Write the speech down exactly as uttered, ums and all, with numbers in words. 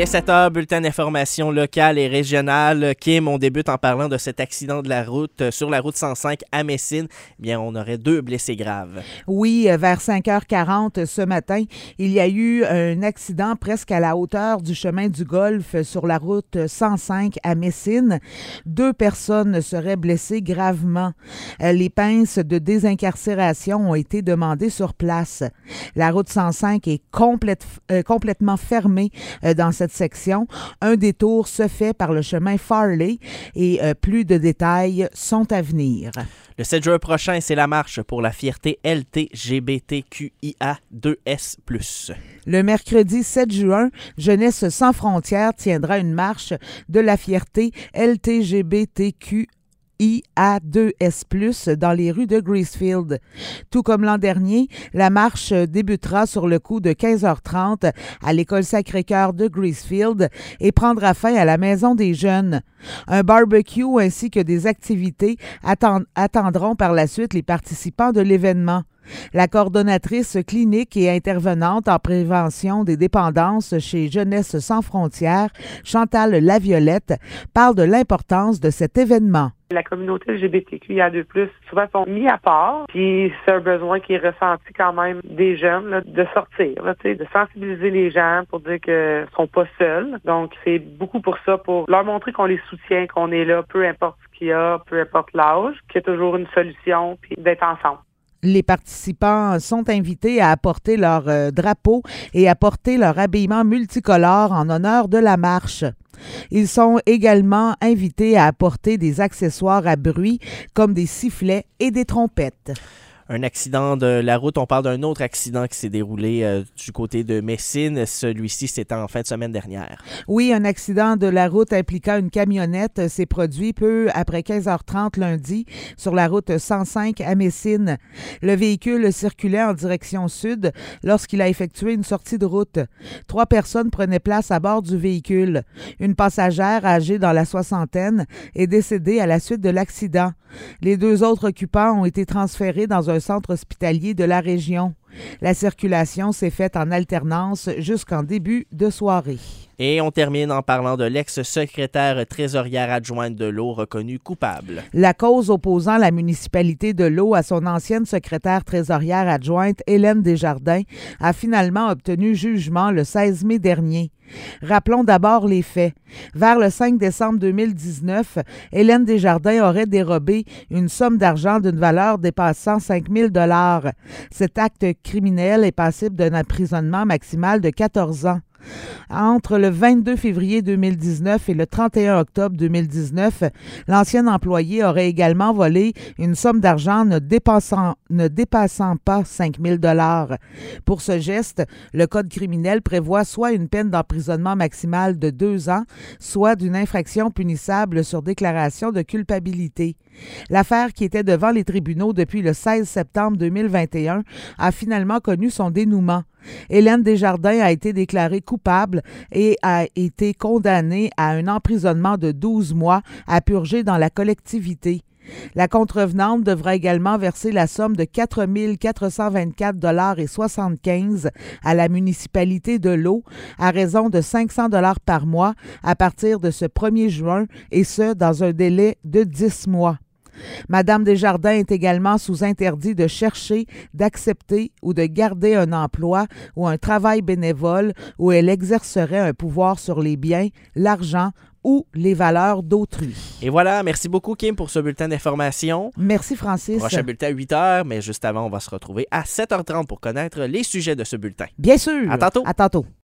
est sept heures, bulletin d'information locale et régionale. Kim, on débute en parlant de cet accident de la route euh, sur la route cent cinq à Messine. Eh bien, on aurait deux blessés graves. Oui, vers cinq heures quarante ce matin, il y a eu un accident presque à la hauteur du chemin du Golfe sur la route cent cinq à Messine. Deux personnes seraient blessées gravement. Les pinces de désincarcération ont été demandées sur place. La route cent cinq est complète, euh, complètement fermée euh, dans cette section. Un détour se fait par le chemin Farley et euh, plus de détails sont à venir. Le sept juin prochain, c'est la marche pour la fierté L G B T Q I A deux S plus. Le mercredi sept juin, Jeunesse sans frontières tiendra une marche de la fierté L G B T Q I A deux S plus dans les rues de Gracefield. Tout comme l'an dernier, la marche débutera sur le coup de quinze heures trente à l'école Sacré-Cœur de Gracefield et prendra fin à la Maison des Jeunes. Un barbecue ainsi que des activités attend- attendront par la suite les participants de l'événement. La coordonnatrice clinique et intervenante en prévention des dépendances chez Jeunesse sans frontières, Chantal Laviolette, parle de l'importance de cet événement. La communauté L G B T Q I A deux plus, souvent sont mis à part, puis c'est un besoin qui est ressenti quand même des jeunes, là, de sortir, là, de sensibiliser les gens pour dire qu'ils sont pas seuls. Donc, c'est beaucoup pour ça, pour leur montrer qu'on les soutient, qu'on est là, peu importe ce qu'il y a, peu importe l'âge, qu'il y a toujours une solution, puis d'être ensemble. Les participants sont invités à apporter leur euh, drapeau et à porter leur habillement multicolore en honneur de la marche. Ils sont également invités à apporter des accessoires à bruit comme des sifflets et des trompettes. Un accident de la route, on parle d'un autre accident qui s'est déroulé euh, du côté de Messine. Celui-ci, c'était en fin de semaine dernière. Oui, un accident de la route impliquant une camionnette s'est produit peu après quinze heures trente lundi sur la route cent cinq à Messine. Le véhicule circulait en direction sud lorsqu'il a effectué une sortie de route. Trois personnes prenaient place à bord du véhicule. Une passagère âgée dans la soixantaine est décédée à la suite de l'accident. Les deux autres occupants ont été transférés dans un centre hospitalier de la région. La circulation s'est faite en alternance jusqu'en début de soirée. Et on termine en parlant de l'ex-secrétaire trésorière adjointe de l'eau reconnue coupable. La cause opposant la municipalité de l'eau à son ancienne secrétaire trésorière adjointe, Hélène Desjardins, a finalement obtenu jugement le seize mai dernier. Rappelons d'abord les faits. Vers le cinq décembre deux mille dix-neuf, Hélène Desjardins aurait dérobé une somme d'argent d'une valeur dépassant cinq mille dollars. Cet acte criminel est passible d'un emprisonnement maximal de quatorze ans. Entre le vingt-deux février deux mille dix-neuf et le trente et un octobre deux mille dix-neuf, l'ancien employé aurait également volé une somme d'argent ne dépassant, ne dépassant pas cinq mille dollars. Pour ce geste, le Code criminel prévoit soit une peine d'emprisonnement maximale de deux ans, soit d'une infraction punissable sur déclaration de culpabilité. L'affaire, qui était devant les tribunaux depuis le seize septembre deux mille vingt et un, a finalement connu son dénouement. Hélène Desjardins a été déclarée coupable et a été condamnée à un emprisonnement de douze mois à purger dans la collectivité. La contrevenante devra également verser la somme de quatre mille quatre cent vingt-quatre dollars et soixante-quinze à la municipalité de l'eau à raison de cinq cents dollars par mois à partir de ce premier juin et ce, dans un délai de dix mois. Madame Desjardins est également sous interdit de chercher, d'accepter ou de garder un emploi ou un travail bénévole où elle exercerait un pouvoir sur les biens, l'argent ou les valeurs d'autrui. Et voilà, merci beaucoup Kim pour ce bulletin d'information. Merci Francis. Prochain bulletin à huit heures, mais juste avant, on va se retrouver à sept heures trente pour connaître les sujets de ce bulletin. Bien sûr. À tantôt. À tantôt.